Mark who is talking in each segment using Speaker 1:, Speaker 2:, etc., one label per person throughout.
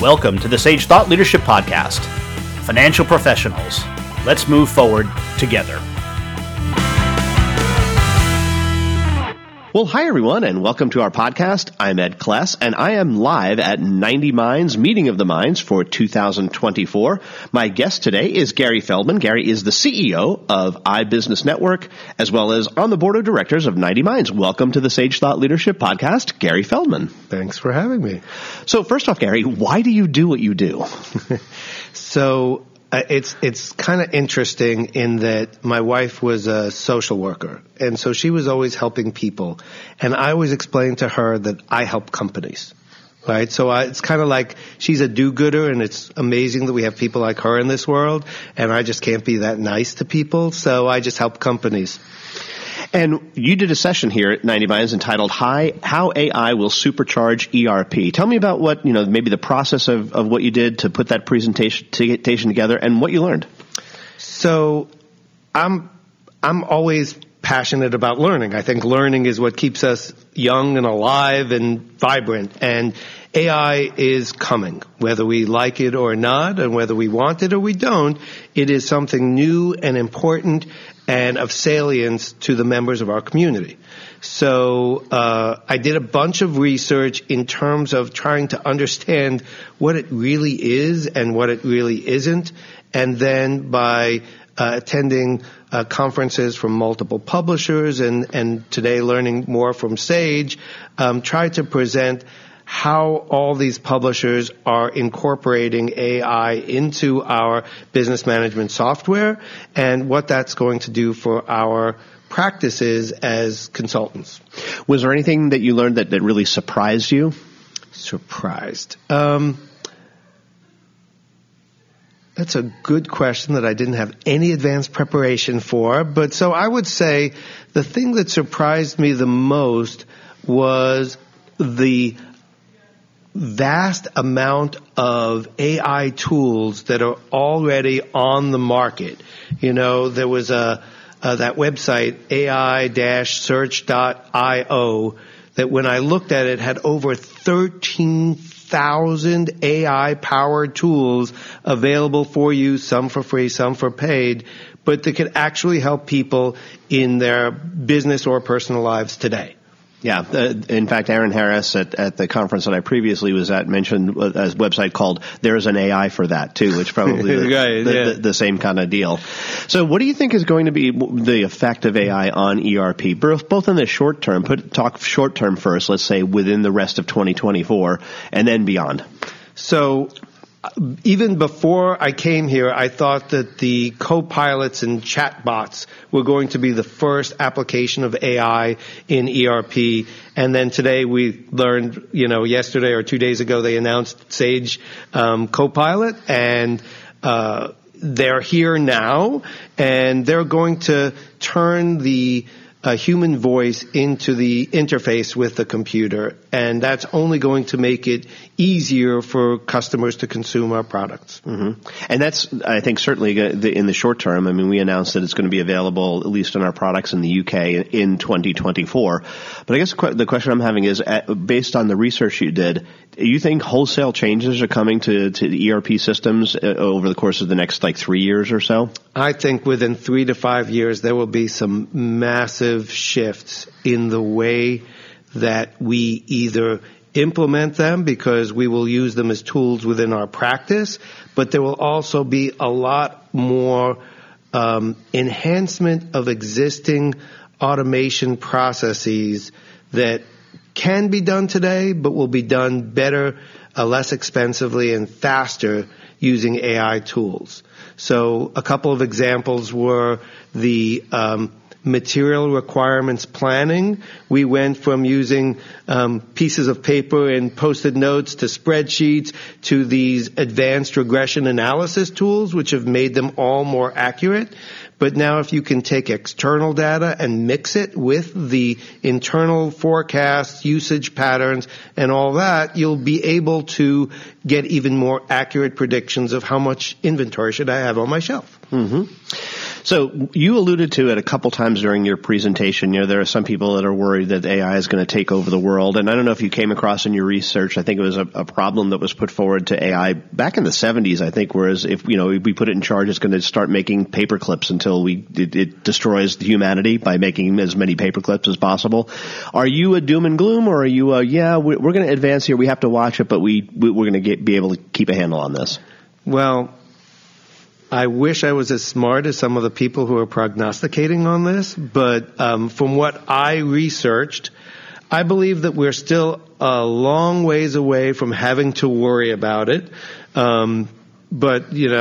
Speaker 1: Welcome to the Sage Thought Leadership Podcast. Financial professionals, let's move forward together.
Speaker 2: Well, hi, everyone, and welcome to our podcast. I'm Ed Kless, and I am live at 90 Minds, Meeting of the Minds for 2024. My guest today is Gary Feldman. Gary is the CEO of iBusiness Network, as well as on the board of directors of 90 Minds. Welcome to the Sage Thought Leadership Podcast, Gary Feldman.
Speaker 3: Thanks for having me.
Speaker 2: So first off, Gary, why do you do what you do?
Speaker 3: It's kind of interesting in that my wife was a social worker, and so she was always helping people. And I always explained to her that I help companies, right? So it's kind of like she's a do-gooder, and it's amazing that we have people like her in this world, and I just can't be that nice to people, so I just help companies.
Speaker 2: And you did a session here at 90 Minds entitled How AI Will Supercharge ERP. Tell me about what, maybe the process of what you did to put that presentation together and what you learned.
Speaker 3: So I'm always passionate about learning. I think learning is what keeps us young and alive and vibrant. And AI is coming, whether we like it or not, and whether we want it or we don't. It is something new and important and of salience to the members of our community. So I did a bunch of research in terms of trying to understand what it really is and what it really isn't. And then by attending conferences from multiple publishers and today learning more from Sage, tried to present how all these publishers are incorporating AI into our business management software and what that's going to do for our practices as consultants.
Speaker 2: Was there anything that you learned that really surprised you?
Speaker 3: Surprised. That's a good question that I didn't have any advanced preparation for. But so I would say the thing that surprised me the most was the vast amount of AI tools that are already on the market. There was that website, ai-search.io, that when I looked at it had over 13,000 AI-powered tools available for you, some for free, some for paid, but that could actually help people in their business or personal lives today.
Speaker 2: Yeah. In fact, Aaron Harris at the conference that I previously was at mentioned a website called There's an AI for That, too, which probably the same kind of deal. So what do you think is going to be the effect of AI on ERP, both in the short term, talk short term first, let's say within the rest of 2024, and then beyond?
Speaker 3: So even before I came here, I thought that the co-pilots and chatbots were going to be the first application of AI in ERP. And then today we learned, yesterday or 2 days ago, they announced Sage Copilot, and they're here now, and they're going to turn the human voice into the interface with the computer, and that's only going to make it easier for customers to consume our products.
Speaker 2: Mm-hmm. And that's, I think, certainly in the short term. I mean, we announced that it's going to be available, at least on our products in the UK, in 2024. But I guess the question I'm having is, based on the research you did, you think wholesale changes are coming to the ERP systems over the course of the next 3 years or so?
Speaker 3: I think within 3 to 5 years there will be some massive shifts in the way that we either implement them, because we will use them as tools within our practice, but there will also be a lot more enhancement of existing automation processes that can be done today, but will be done better, less expensively, and faster using AI tools. So a couple of examples were the material requirements planning. We went from using pieces of paper and Post-it notes to spreadsheets to these advanced regression analysis tools, which have made them all more accurate. But now if you can take external data and mix it with the internal forecasts, usage patterns, and all that, you'll be able to get even more accurate predictions of how much inventory should I have on my shelf.
Speaker 2: Mm-hmm. So you alluded to it a couple times during your presentation. There are some people that are worried that AI is going to take over the world. And I don't know if you came across in your research, I think it was a problem that was put forward to AI back in the 70s, I think, whereas if we put it in charge, it's going to start making paper clips until it destroys humanity by making as many paper clips as possible. Are you a doom and gloom, or are you we're going to advance here, we have to watch it, but we're going to be able to keep a handle on this?
Speaker 3: Well, I wish I was as smart as some of the people who are prognosticating on this, but from what I researched, I believe that we're still a long ways away from having to worry about it. But,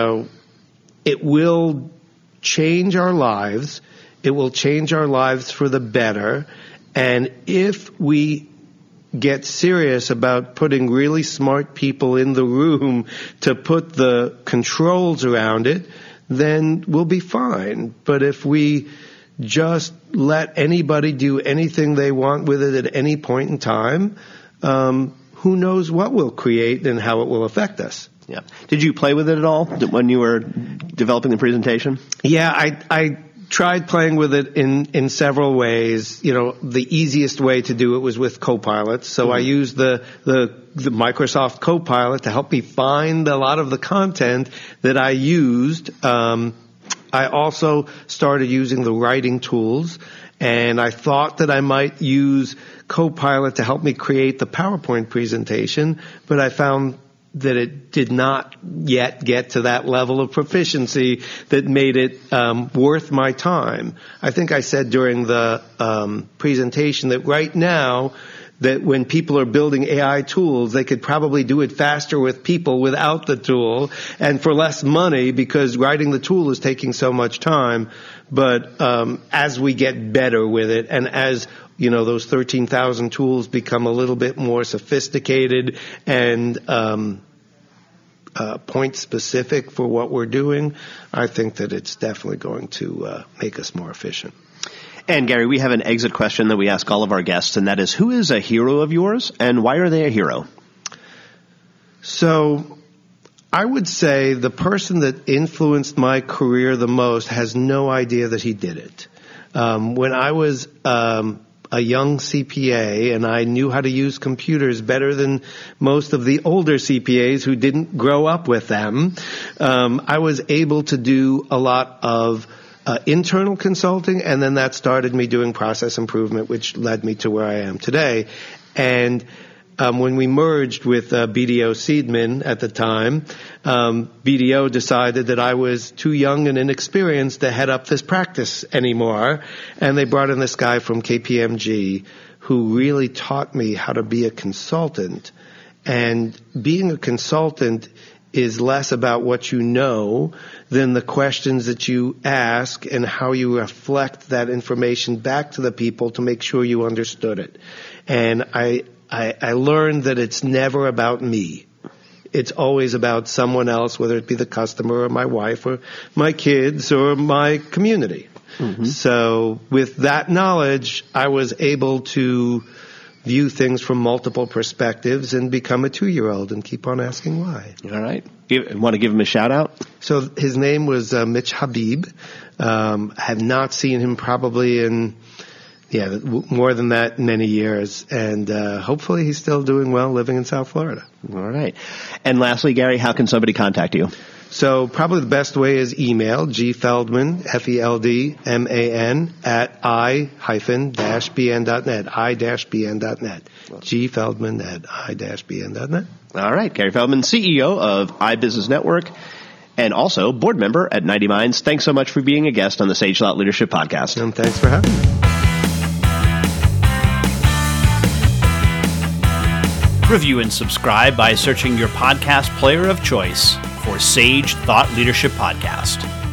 Speaker 3: it will change our lives. It will change our lives for the better. And if we get serious about putting really smart people in the room to put the controls around it, then we'll be fine. But if we just let anybody do anything they want with it at any point in time, who knows what we'll create and how it will affect us.
Speaker 2: Yeah. Did you play with it at all when you were developing the presentation?
Speaker 3: Yeah, I tried playing with it in several ways. The easiest way to do it was with Copilot. So I used the Microsoft Copilot to help me find a lot of the content that I used. I also started using the writing tools, and I thought that I might use Copilot to help me create the PowerPoint presentation, but I found that it did not yet get to that level of proficiency that made it worth my time. I think I said during the presentation that right now, that when people are building AI tools, they could probably do it faster with people without the tool and for less money, because writing the tool is taking so much time. But as we get better with it, and as those 13,000 tools become a little bit more sophisticated and point specific for what we're doing, I think that it's definitely going to make us more efficient.
Speaker 2: And Gary, we have an exit question that we ask all of our guests, and that is, who is a hero of yours, and why are they a hero?
Speaker 3: So I would say the person that influenced my career the most has no idea that he did it. When I was a young CPA and I knew how to use computers better than most of the older CPAs who didn't grow up with them, I was able to do a lot of internal consulting, and then that started me doing process improvement, which led me to where I am today. And when we merged with BDO Seidman at the time, BDO decided that I was too young and inexperienced to head up this practice anymore, and they brought in this guy from KPMG who really taught me how to be a consultant. And being a consultant is less about what you know than the questions that you ask and how you reflect that information back to the people to make sure you understood it. And I learned that it's never about me. It's always about someone else, whether it be the customer or my wife or my kids or my community. Mm-hmm. So with that knowledge, I was able to view things from multiple perspectives and become a 2-year-old and keep on asking why.
Speaker 2: All right. Want to give him a shout out?
Speaker 3: So his name was Mitch Habib. I have not seen him probably in more than that many years. And hopefully he's still doing well living in South Florida.
Speaker 2: All right. And lastly, Gary, how can somebody contact you?
Speaker 3: So probably the best way is email, gfeldman, Feldman, at i-bn.net, i-bn.net, gfeldman at i-bn.net.
Speaker 2: All right. Gary Feldman, CEO of iBusiness Network and also board member at 90 Minds. Thanks so much for being a guest on the Sage Thought Leadership Podcast.
Speaker 3: And thanks for having me.
Speaker 1: Review and subscribe by searching your podcast player of choice for Sage Thought Leadership Podcast.